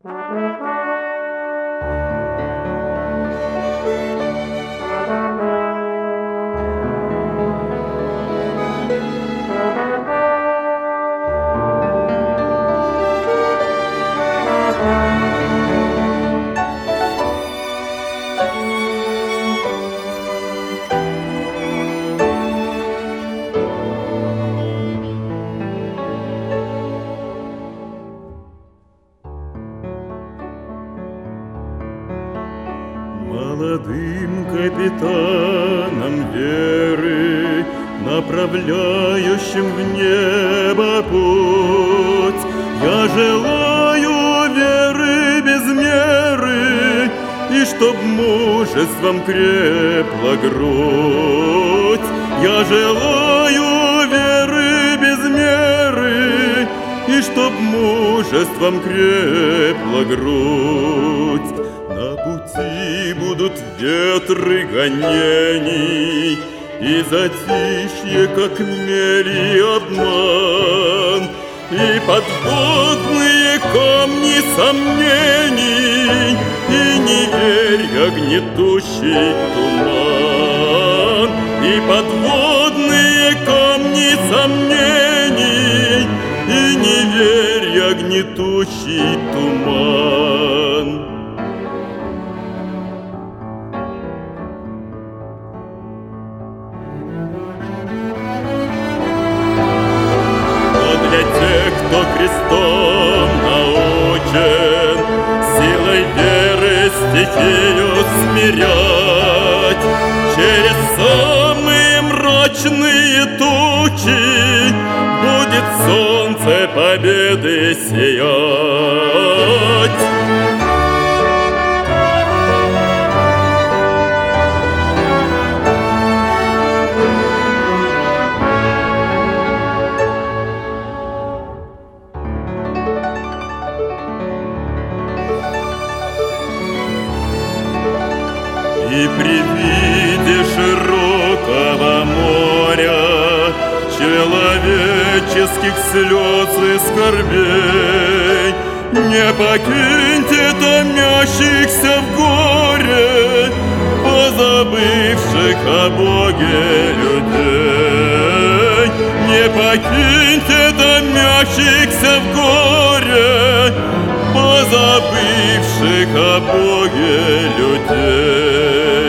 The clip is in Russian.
Молодым капитанам веры, направляющим в небо путь, я желаю веры без меры, и чтоб мужеством крепла грудь. Я желаю веры без меры, и чтоб мужеством крепла грудь. На пути будут ветры гонений, и затишье, как мели обман, и подводные камни сомнений, и неверья гнетущий туман, и подводные камни сомнений, и неверья гнетущий туман. Кто крестом научен силой веры стихию смирять, через самые мрачные тучи будет солнце победы сиять. И при виде широкого моря, человеческих слез и скорбей, не покиньте томящихся в горе, позабывших о Боге людей. Не покиньте томящихся в горе, позабывших о Боге людей.